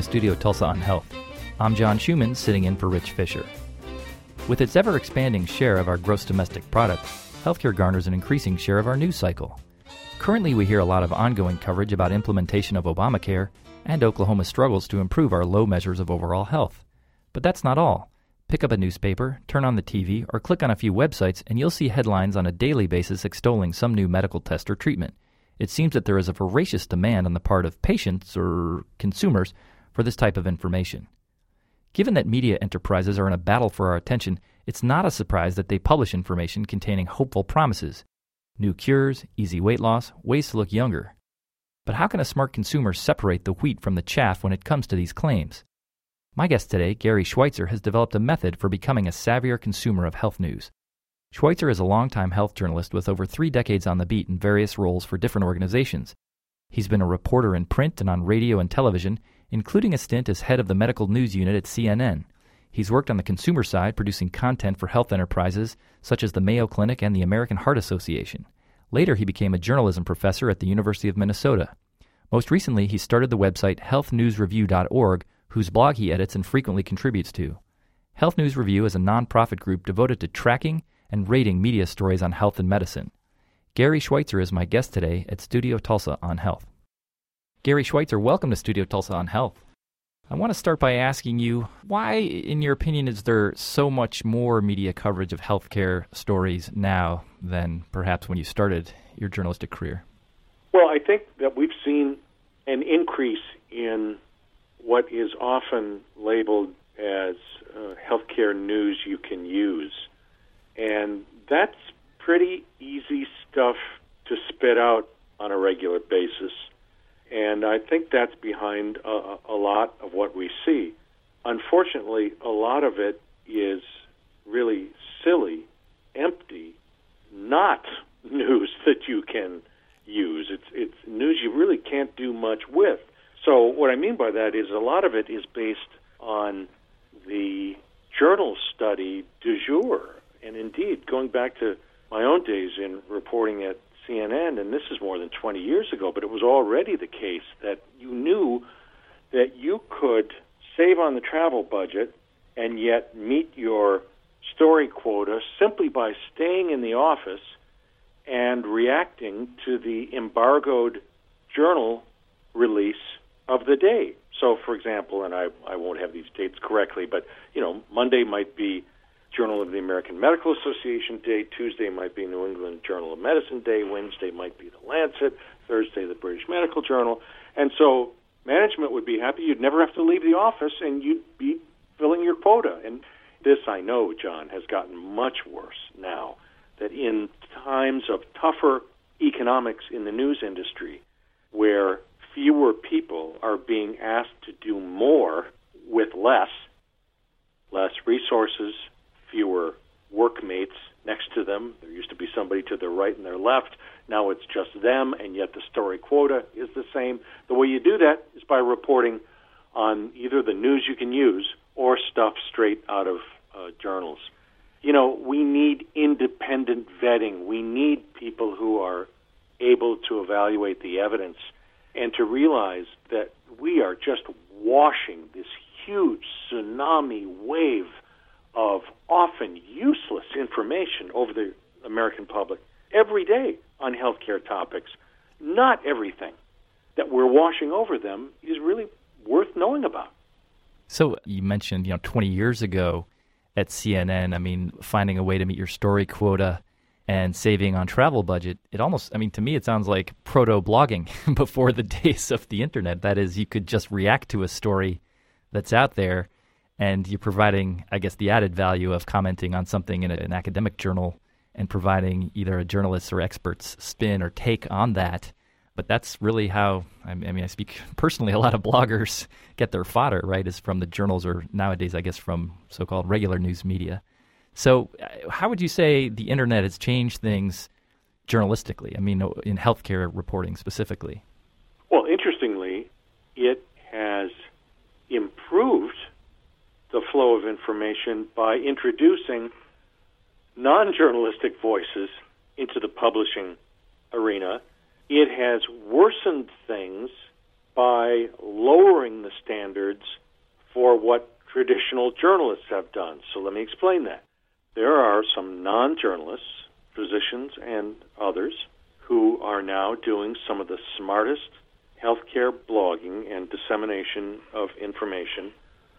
Studio Tulsa on Health. I'm John Schumann, sitting in for Rich Fisher. With its ever-expanding share of our gross domestic product, healthcare garners an increasing share of our news cycle. Currently, we hear a lot of ongoing coverage about implementation of Obamacare and Oklahoma's struggles to improve our low measures of overall health. But that's not all. Pick up a newspaper, turn on the TV, or click on a few websites, and you'll see headlines on a daily basis extolling some new medical test or treatment. It seems that there is a voracious demand on the part of patients or consumers for this type of information. Given that media enterprises are in a battle for our attention, it's not a surprise that they publish information containing hopeful promises. New cures, easy weight loss, ways to look younger. But how can a smart consumer separate the wheat from the chaff when it comes to these claims? My guest today, Gary Schweitzer, has developed a method for becoming a savvier consumer of health news. Schweitzer is a longtime health journalist with over 3 decades on the beat in various roles for different organizations. He's been a reporter in print and on radio and television, including a stint as head of the medical news unit at CNN. He's worked on the consumer side, producing content for health enterprises such as the Mayo Clinic and the American Heart Association. Later, he became a journalism professor at the University of Minnesota. Most recently, he started the website healthnewsreview.org, whose blog he edits and frequently contributes to. Health News Review is a nonprofit group devoted to tracking and rating media stories on health and medicine. Gary Schweitzer is my guest today at Studio Tulsa on Health. Gary Schweitzer, welcome to Studio Tulsa on Health. I want to start by asking you, why, in your opinion, is there so much more media coverage of healthcare stories now than perhaps when you started your journalistic career? Well, I think that we've seen an increase in what is often labeled as healthcare news you can use. And that's pretty easy stuff to spit out on a regular basis. And I think that's behind a lot of what we see. Unfortunately, a lot of it is really silly, empty, not news that you can use. It's news you really can't do much with. So what I mean by that is a lot of it is based on the journal study du jour. And indeed, going back to my own days in reporting at CNN, and this is more than 20 years ago, but it was already the case that you knew that you could save on the travel budget and yet meet your story quota simply by staying in the office and reacting to the embargoed journal release of the day. So, for example, and I won't have these dates correctly, but, Monday might be Journal of the American Medical Association Day, Tuesday might be New England Journal of Medicine Day, Wednesday might be the Lancet, Thursday the British Medical Journal. And so management would be happy. You'd never have to leave the office, and you'd be filling your quota. And this, I know, John, has gotten much worse now, that in times of tougher economics in the news industry, where fewer people are being asked to do more with less resources, fewer workmates next to them. There used to be somebody to their right and their left. Now it's just them, and yet the story quota is the same. The way you do that is by reporting on either the news you can use or stuff straight out of journals. We need independent vetting. We need people who are able to evaluate the evidence and to realize that we are just washing this huge tsunami wave of often useless information over the American public every day on healthcare topics. Not everything that we're washing over them is really worth knowing about. So you mentioned, 20 years ago at CNN, finding a way to meet your story quota and saving on travel budget, it almost, to me, it sounds like proto-blogging before the days of the internet. That is, you could just react to a story that's out there, and you're providing, I guess, the added value of commenting on something in an academic journal and providing either a journalist's or expert's spin or take on that. But that's really how, I speak personally, a lot of bloggers get their fodder, right, is from the journals or nowadays, I guess, from so-called regular news media. So how would you say the internet has changed things journalistically, in healthcare reporting specifically? Well, interestingly, it has improved the flow of information by introducing non-journalistic voices into the publishing arena. It has worsened things by lowering the standards for what traditional journalists have done. So let me explain that. There are some non-journalists, physicians and others, who are now doing some of the smartest healthcare blogging and dissemination of information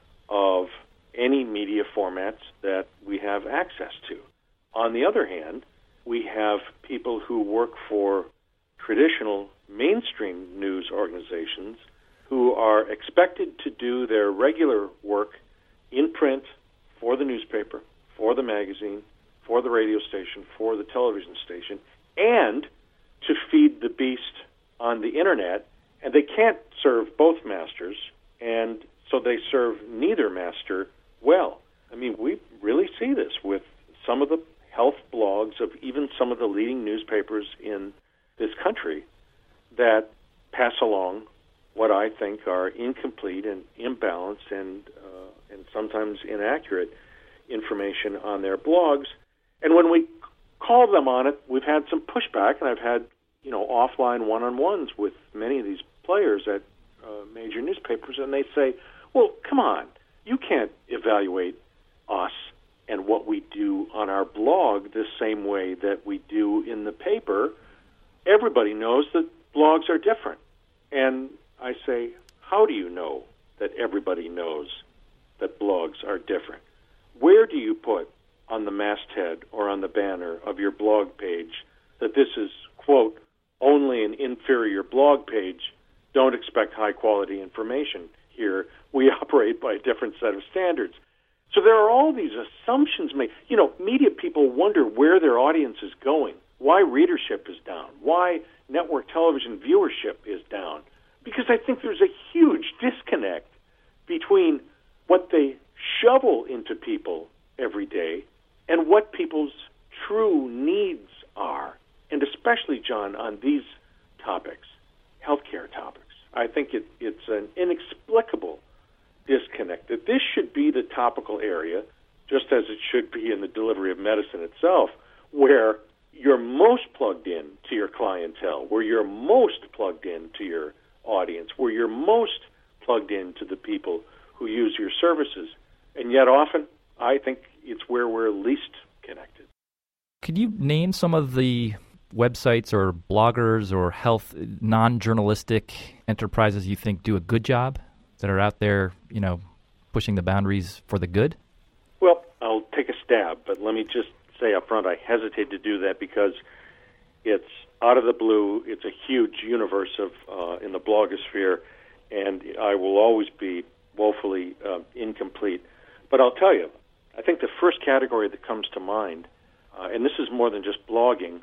of any media formats that we have access to. On the other hand, we have people who work for traditional mainstream news organizations who are expected to do their regular work in print for the newspaper, for the magazine, for the radio station, for the television station, and to feed the beast on the internet, and they can't serve both masters, and so they serve neither master well. I mean, we really see this with some of the health blogs of even some of the leading newspapers in this country that pass along what I think are incomplete and imbalanced and sometimes inaccurate information on their blogs. And when we call them on it, we've had some pushback, and I've had offline one-on-ones with many of these players at major newspapers, and they say, well, come on, you can't evaluate us and what we do on our blog the same way that we do in the paper. Everybody knows that blogs are different. And I say, how do you know that everybody knows that blogs are different? Where do you put on the masthead or on the banner of your blog page that this is, quote, only an inferior blog page? Don't expect high-quality information here. We operate by a different set of standards. So there are all these assumptions made. Media people wonder where their audience is going, why readership is down, why network television viewership is down, because I think there's a huge disconnect between what they shovel into people every day and what people's true needs are, and especially, John, on these topics, healthcare topics. I think it's an inexplicable disconnect that this should be the topical area, just as it should be in the delivery of medicine itself, where you're most plugged in to your clientele, where you're most plugged in to your audience, where you're most plugged in to the people who use your services. And yet often, I think it's where we're least connected. Could you name some of the websites or bloggers or health non-journalistic enterprises you think do a good job that are out there, pushing the boundaries for the good? Well, I'll take a stab, but let me just say up front, I hesitate to do that because it's out of the blue. It's a huge universe of in the blogosphere, and I will always be woefully incomplete. But I'll tell you, I think the first category that comes to mind, and this is more than just blogging,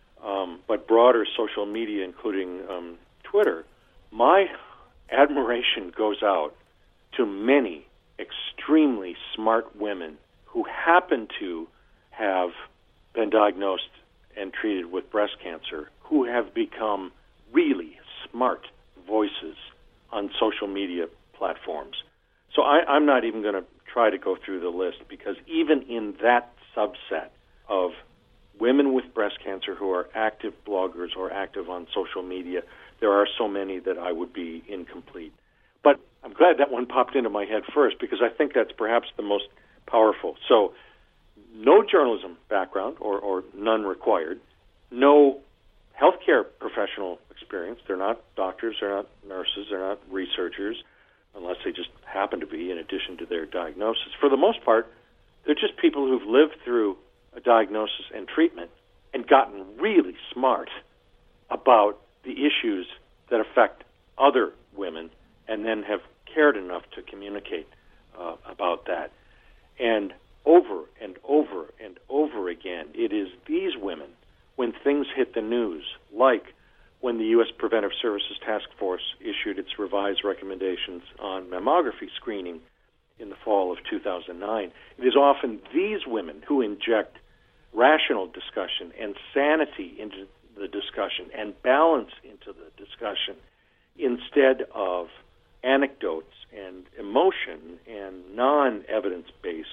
but broader social media, including Twitter, my admiration goes out to many extremely smart women who happen to have been diagnosed and treated with breast cancer, who have become really smart voices on social media platforms. So I'm not even going to try to go through the list, because even in that subset of women with breast cancer who are active bloggers or active on social media, there are so many that I would be incomplete. But I'm glad that one popped into my head first, because I think that's perhaps the most powerful. So no journalism background or none required, no healthcare professional experience. They're not doctors, they're not nurses, they're not researchers, unless they just happen to be in addition to their diagnosis. For the most part, they're just people who've lived through a diagnosis and treatment and gotten really smart about the issues that affect other women, and then have cared enough to communicate about that. And over and over and over again, it is these women, when things hit the news, like when the U.S. Preventive Services Task Force issued its revised recommendations on mammography screening in the fall of 2009, it is often these women who inject rational discussion and sanity into the discussion and balance into the discussion instead of anecdotes and emotion and non-evidence-based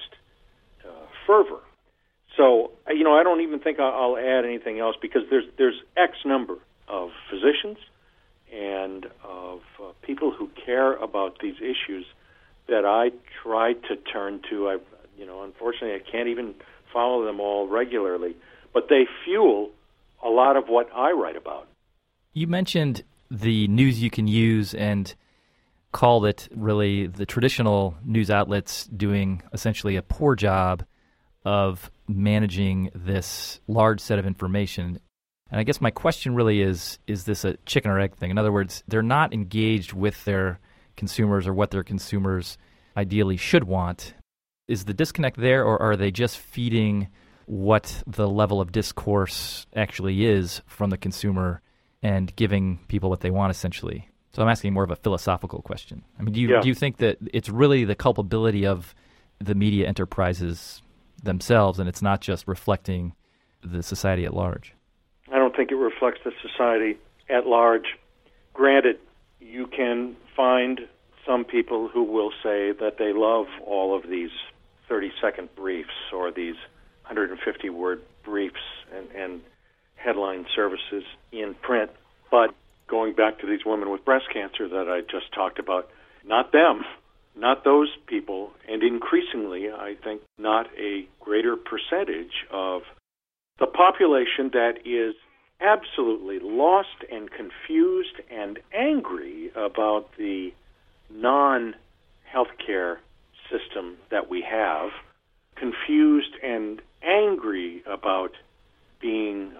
fervor. So, I don't even think I'll add anything else, because there's X number of physicians and of people who care about these issues that I try to turn to. Unfortunately, I can't even follow them all regularly, but they fuel a lot of what I write about. You mentioned the news you can use and called it really the traditional news outlets doing essentially a poor job of managing this large set of information. And I guess my question really is this a chicken or egg thing? In other words, they're not engaged with their consumers or what their consumers ideally should want. Is the disconnect there, or are they just feeding what the level of discourse actually is from the consumer and giving people what they want, essentially? So I'm asking more of a philosophical question. I mean, do you think that it's really the culpability of the media enterprises themselves, and it's not just reflecting the society at large? I don't think it reflects the society at large. Granted, you can find some people who will say that they love all of these 30-second briefs or these 150-word briefs and headline services in print. But going back to these women with breast cancer that I just talked about, not them, not those people, and increasingly, I think, not a greater percentage of the population that is absolutely lost and confused and angry about the non-healthcare system that we have, confused and angry about being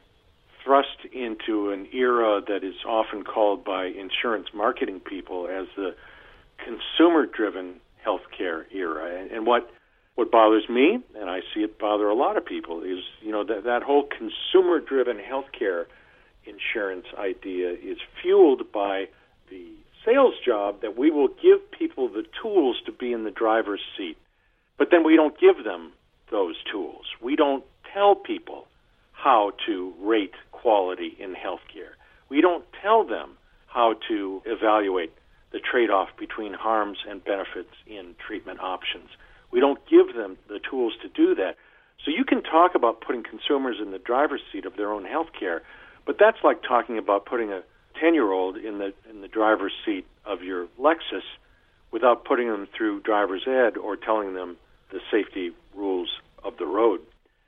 thrust into an era that is often called by insurance marketing people as the consumer-driven healthcare era. And what bothers me, and I see it bother a lot of people, is that whole consumer-driven healthcare insurance idea is fueled by the sales job that we will give people the tools to be in the driver's seat. But then we don't give them those tools. We don't tell people how to rate quality in healthcare. We don't tell them how to evaluate the trade-off between harms and benefits in treatment options. We don't give them the tools to do that. So you can talk about putting consumers in the driver's seat of their own healthcare, but that's like talking about putting a 10-year-old in the driver's seat of your Lexus without putting them through driver's ed or telling them the safety rules of the road.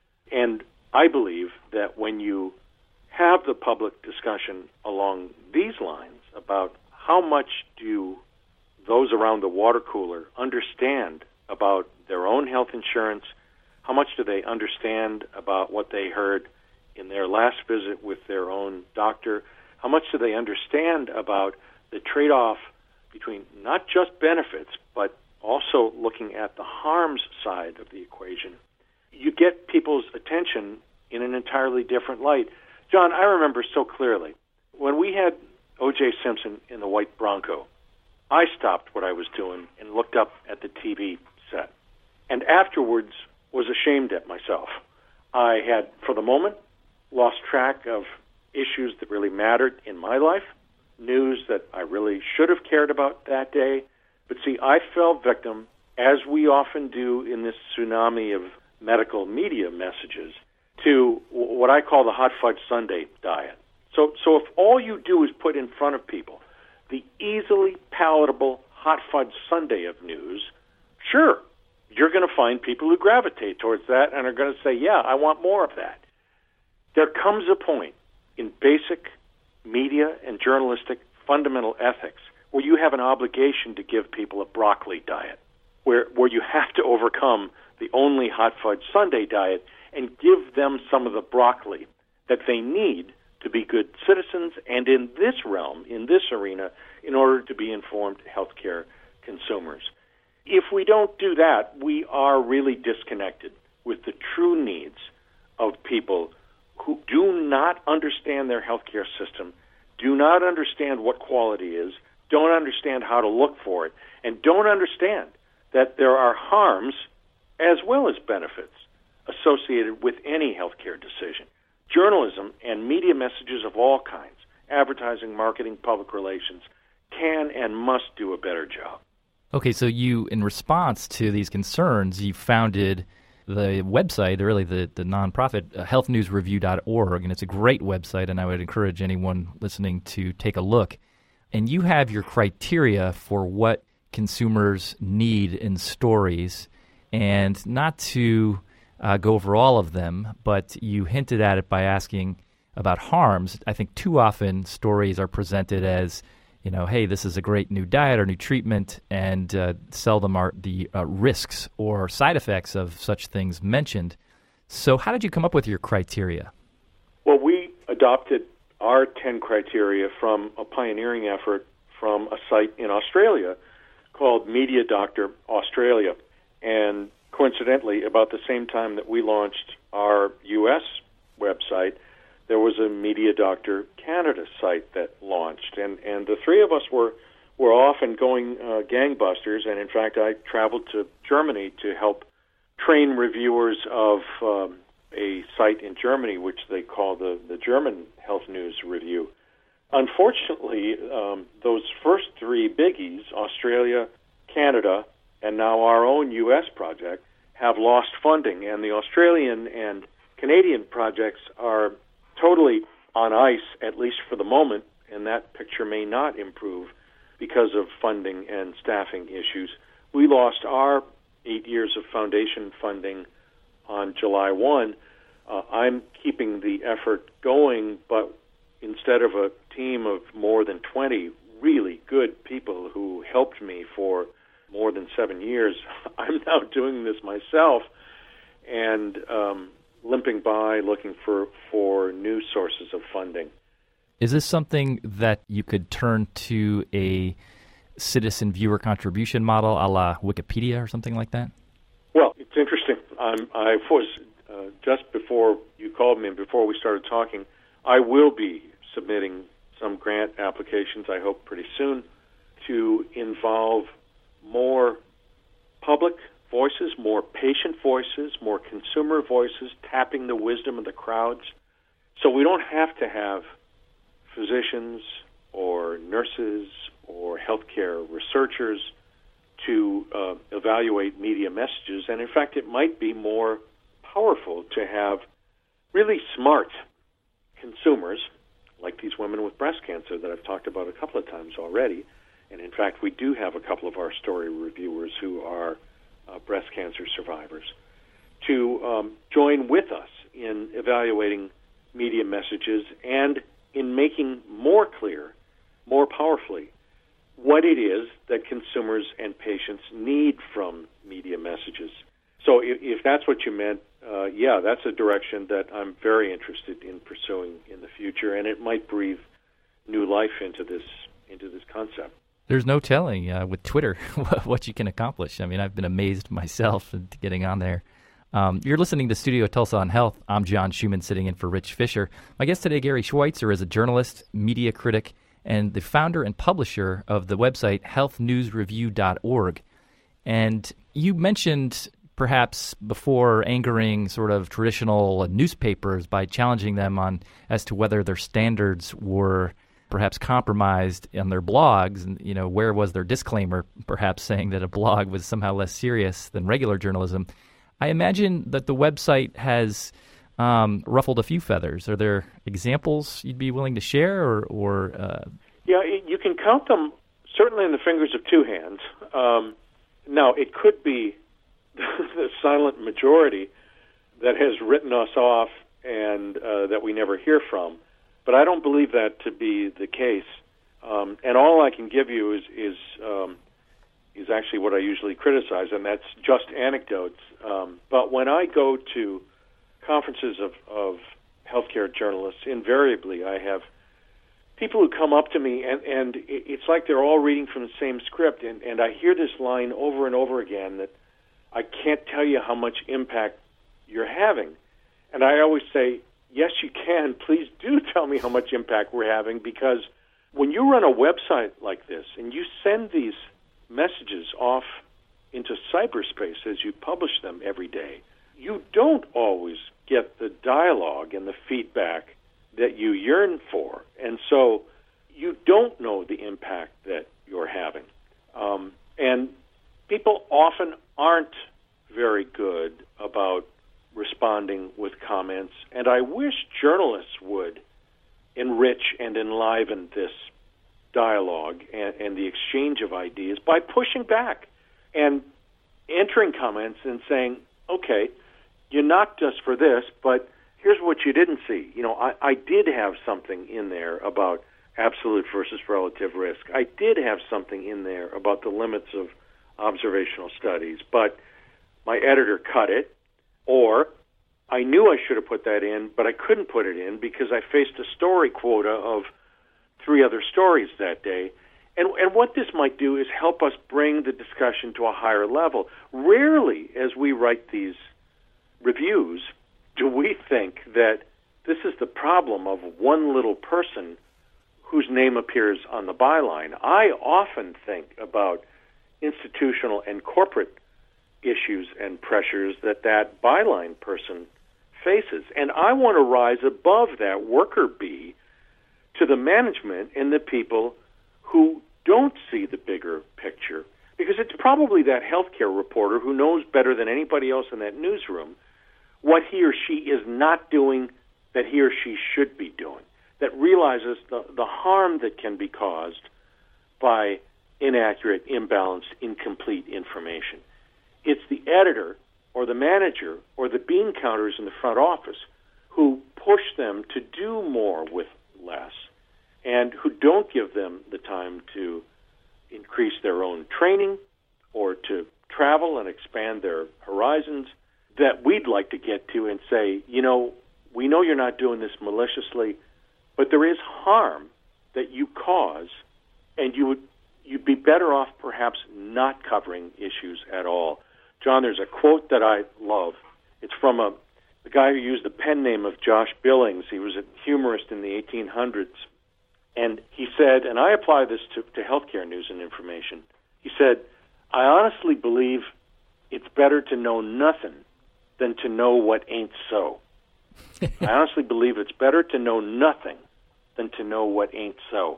And I believe that when you have the public discussion along these lines about how much do those around the water cooler understand about their own health insurance, how much do they understand about what they heard in their last visit with their own doctor, how much do they understand about the trade-off between not just benefits, but also looking at the harms side of the equation, you get people's attention in an entirely different light. John, I remember so clearly, when we had O.J. Simpson in the white Bronco, I stopped what I was doing and looked up at the TV set, and afterwards was ashamed at myself. I had, for the moment, lost track of issues that really mattered in my life, news that I really should have cared about that day. But see, I fell victim, as we often do in this tsunami of medical media messages, to what I call the hot fudge sundae diet. So if all you do is put in front of people the easily palatable hot fudge sundae of news, sure, you're going to find people who gravitate towards that and are going to say, yeah, I want more of that. There comes a point in basic media and journalistic fundamental ethics where you have an obligation to give people a broccoli diet, where you have to overcome the only hot fudge sundae diet and give them some of the broccoli that they need to be good citizens and in this realm, in this arena, in order to be informed healthcare consumers. If we don't do that, we are really disconnected with the true needs of people who do not understand their healthcare system, do not understand what quality is, don't understand how to look for it, and don't understand that there are harms as well as benefits associated with any healthcare decision. Journalism and media messages of all kinds, advertising, marketing, public relations, can and must do a better job. Okay, so you, in response to these concerns, you founded the website, really the nonprofit, healthnewsreview.org, and it's a great website, and I would encourage anyone listening to take a look. And you have your criteria for what consumers need in stories, and not to go over all of them, but you hinted at it by asking about harms. I think too often stories are presented as, hey, this is a great new diet or new treatment, and seldom are the risks or side effects of such things mentioned. So how did you come up with your criteria? Well, we adopted our 10 criteria from a pioneering effort from a site in Australia called Media Doctor Australia. And coincidentally, about the same time that we launched our U.S. website, there was a Media Doctor Canada site that launched. And the three of us were often going gangbusters. And in fact, I traveled to Germany to help train reviewers of a site in Germany, which they call the German Health News Review. Unfortunately, those first three biggies, Australia, Canada, and now our own U.S. project, have lost funding. And the Australian and Canadian projects are totally on ice, at least for the moment, and that picture may not improve because of funding and staffing issues. We lost our 8 years of foundation funding on July 1. I'm keeping the effort going, but instead of a team of more than 20 really good people who helped me for more than 7 years, I'm now doing this myself and limping by looking for new sources of funding. Is this something that you could turn to a citizen viewer contribution model a la Wikipedia or something like that? Well, it's interesting. I was, just before you called me and before we started talking, I will be submitting some grant applications, I hope pretty soon, to involve more public voices, more patient voices, more consumer voices, tapping the wisdom of the crowds. So we don't have to have physicians or nurses or healthcare researchers to evaluate media messages. And in fact, it might be more powerful to have really smart consumers, like these women with breast cancer that I've talked about a couple of times already. And in fact, we do have a couple of our story reviewers who are breast cancer survivors, to join with us in evaluating media messages and in making more clear, more powerfully, what it is that consumers and patients need from media messages. So if that's what you meant, that's a direction that I'm very interested in pursuing in the future, and it might breathe new life into this concept. There's no telling with Twitter what you can accomplish. I mean, I've been amazed myself at getting on there. You're listening to Studio Tulsa on Health. I'm John Schumann, sitting in for Rich Fisher. My guest today, Gary Schweitzer, is a journalist, media critic, and the founder and publisher of the website healthnewsreview.org. And you mentioned perhaps before angering sort of traditional newspapers by challenging them as to whether their standards were perhaps compromised on their blogs, and where was their disclaimer, perhaps saying that a blog was somehow less serious than regular journalism. I imagine that the website has ruffled a few feathers. Are there examples you'd be willing to share, or Yeah, you can count them certainly in the fingers of two hands. Now, it could be the silent majority that has written us off and that we never hear from. But I don't believe that to be the case. And all I can give you is actually what I usually criticize, and that's just anecdotes. But when I go to conferences of healthcare journalists, invariably I have people who come up to me, and it's like they're all reading from the same script, and I hear this line over and over again that I can't tell you how much impact you're having. And I always say, yes, you can. Please do tell me how much impact we're having, because when you run a website like this and you send these messages off into cyberspace as you publish them every day, you don't always get the dialogue and the feedback that you yearn for. And so you don't know the impact that you're having. And people often aren't very good about responding with comments, and I wish journalists would enrich and enliven this dialogue and the exchange of ideas by pushing back and entering comments and saying, okay, you knocked us for this, but here's what you didn't see. You know, I did have something in there about absolute versus relative risk. I did have something in there about the limits of observational studies, but my editor cut it, or I knew I should have put that in, but I couldn't put it in because I faced a story quota of 3 other stories that day. And what this might do is help us bring the discussion to a higher level. Rarely, as we write these reviews, do we think that this is the problem of one little person whose name appears on the byline. I often think about institutional and corporate issues and pressures that byline person faces. And I want to rise above that worker bee to the management and the people who don't see the bigger picture. Because it's probably that healthcare reporter who knows better than anybody else in that newsroom what he or she is not doing that he or she should be doing, that realizes the harm that can be caused by inaccurate, imbalanced, incomplete information. It's the editor or the manager or the bean counters in the front office who push them to do more with less and who don't give them the time to increase their own training or to travel and expand their horizons, that we'd like to get to and say, you know, we know you're not doing this maliciously, but there is harm that you cause, and you'd be better off perhaps not covering issues at all. John, there's a quote that I love. It's from a guy who used the pen name of Josh Billings. He was a humorist in the 1800s. And he said, and I apply this to healthcare news and information, he said, I honestly believe it's better to know nothing than to know what ain't so. I honestly believe it's better to know nothing than to know what ain't so.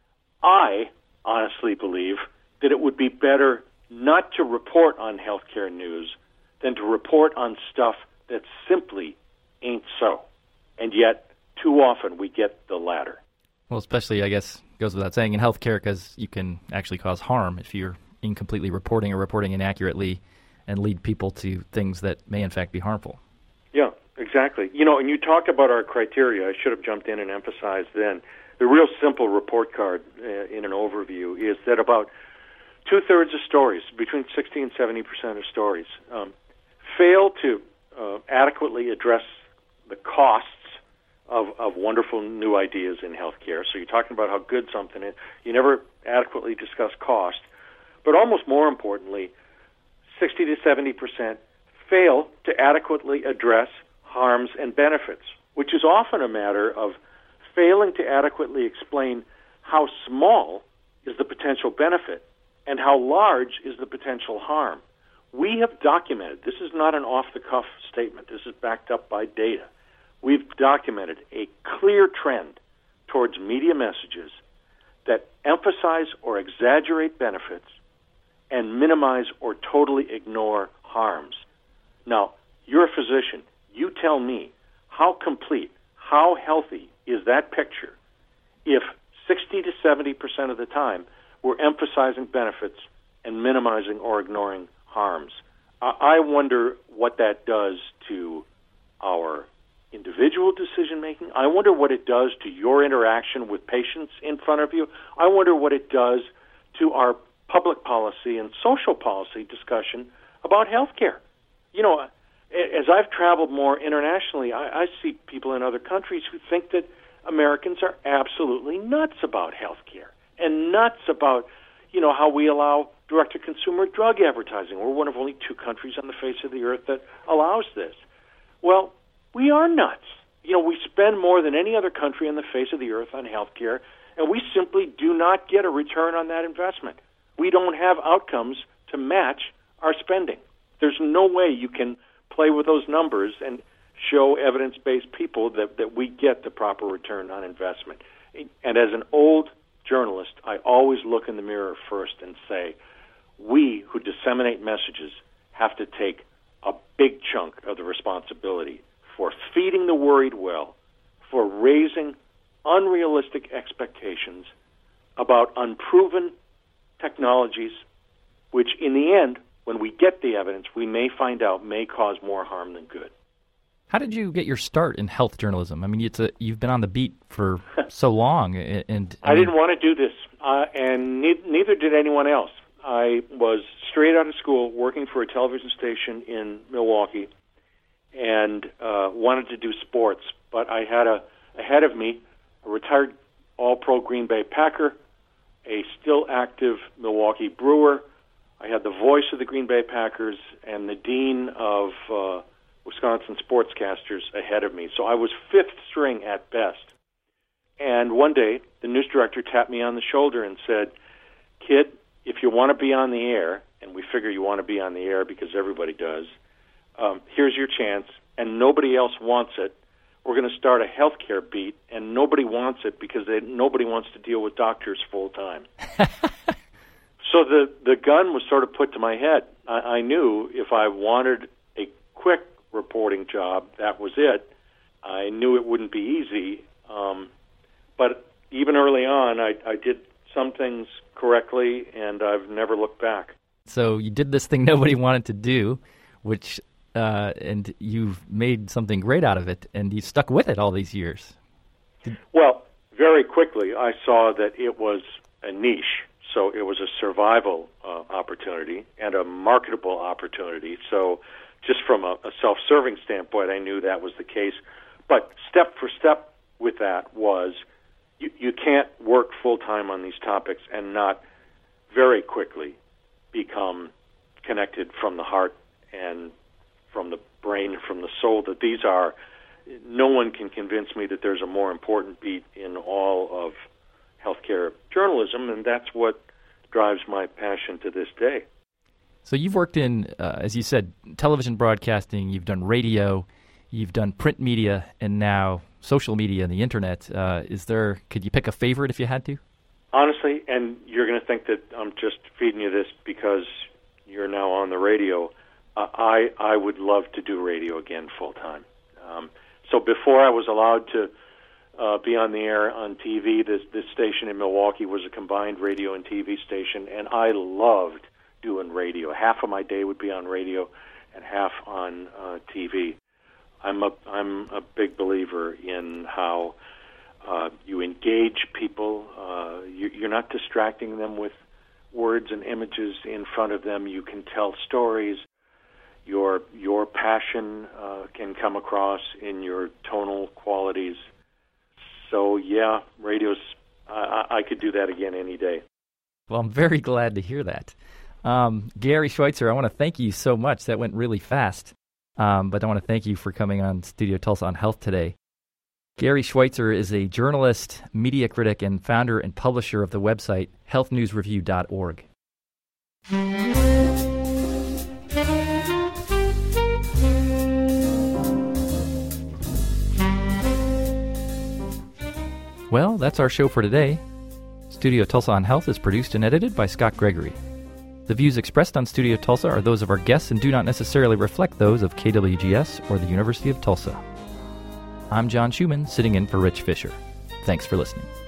I honestly believe that it would be better not to report on healthcare news than to report on stuff that simply ain't so. And yet, too often, we get the latter. Well, especially, I guess, goes without saying in healthcare, because you can actually cause harm if you're incompletely reporting or reporting inaccurately and lead people to things that may, in fact, be harmful. Yeah, exactly. You know, and you talked about our criteria. I should have jumped in and emphasized then. The real simple report card in an overview is that about 2/3 of stories, between 60 and 70% of stories, fail to adequately address the costs of wonderful new ideas in healthcare. So you're talking about how good something is. You never adequately discuss cost. But almost more importantly, 60 to 70% fail to adequately address harms and benefits, which is often a matter of failing to adequately explain how small is the potential benefit and how large is the potential harm. We have documented, this is not an off-the-cuff statement, this is backed up by data. We've documented a clear trend towards media messages that emphasize or exaggerate benefits and minimize or totally ignore harms. Now, you're a physician. You tell me, how complete, how healthy is that picture if 60 to 70% of the time we're emphasizing benefits and minimizing or ignoring harms? I wonder what that does to our individual decision-making. I wonder what it does to your interaction with patients in front of you. I wonder what it does to our public policy and social policy discussion about healthcare. You know, as I've traveled more internationally, I see people in other countries who think that Americans are absolutely nuts about healthcare and nuts about, you know, how we allow direct-to-consumer drug advertising. We're one of only 2 countries on the face of the earth that allows this. Well, we are nuts. You know, we spend more than any other country on the face of the earth on healthcare, and we simply do not get a return on that investment. We don't have outcomes to match our spending. There's no way you can play with those numbers and show evidence-based people that we get the proper return on investment. And as an old journalist, I always look in the mirror first and say, we who disseminate messages have to take a big chunk of the responsibility for feeding the worried well, for raising unrealistic expectations about unproven technologies, which in the end, when we get the evidence, we may find out may cause more harm than good. How did you get your start in health journalism? I mean, you've been on the beat for so long. And I didn't want to do this, and neither did anyone else. I was straight out of school working for a television station in Milwaukee and wanted to do sports, but I had ahead of me a retired All-Pro Green Bay Packer, a still active Milwaukee Brewer. I had the voice of the Green Bay Packers and the dean of Wisconsin sportscasters ahead of me. So I was fifth string at best. And one day, the news director tapped me on the shoulder and said, "Kid, if you want to be on the air," and we figure you want to be on the air because everybody does, here's your chance, and nobody else wants it. We're going to start a healthcare beat, and nobody wants it because nobody wants to deal with doctors full time. So the gun was sort of put to my head. I knew if I wanted a quick reporting job, that was it. I knew it wouldn't be easy, but even early on, I did some things correctly, and I've never looked back. So you did this thing nobody wanted to do, which and you've made something great out of it, and you stuck with it all these years. Well, very quickly, I saw that it was a niche. So it was a survival opportunity and a marketable opportunity. So just from a self-serving standpoint, I knew that was the case. But step for step with that was you can't work full-time on these topics and not very quickly become connected from the heart and from the brain, from the soul, that these are. No one can convince me that there's a more important beat in all of healthcare journalism, and that's what drives my passion to this day. So you've worked in, as you said, television broadcasting, you've done radio, you've done print media, and now social media and the internet. Could you pick a favorite if you had to? Honestly, and you're going to think that I'm just feeding you this because you're now on the radio, I would love to do radio again full time. So before I was allowed to be on the air on TV, this station in Milwaukee was a combined radio and TV station, and I loved doing radio. Half of my day would be on radio and half on TV. I'm a big believer in how you engage people. You're not distracting them with words and images in front of them. You can tell stories. Your passion can come across in your tonal qualities. So, yeah, radio's, I could do that again any day. Well, I'm very glad to hear that. Gary Schweitzer, I want to thank you so much. That went really fast. But I want to thank you for coming on Studio Tulsa on Health today. Gary Schweitzer is a journalist, media critic, and founder and publisher of the website healthnewsreview.org. Well, that's our show for today. Studio Tulsa on Health is produced and edited by Scott Gregory. The views expressed on Studio Tulsa are those of our guests and do not necessarily reflect those of KWGS or the University of Tulsa. I'm John Schumann, sitting in for Rich Fisher. Thanks for listening.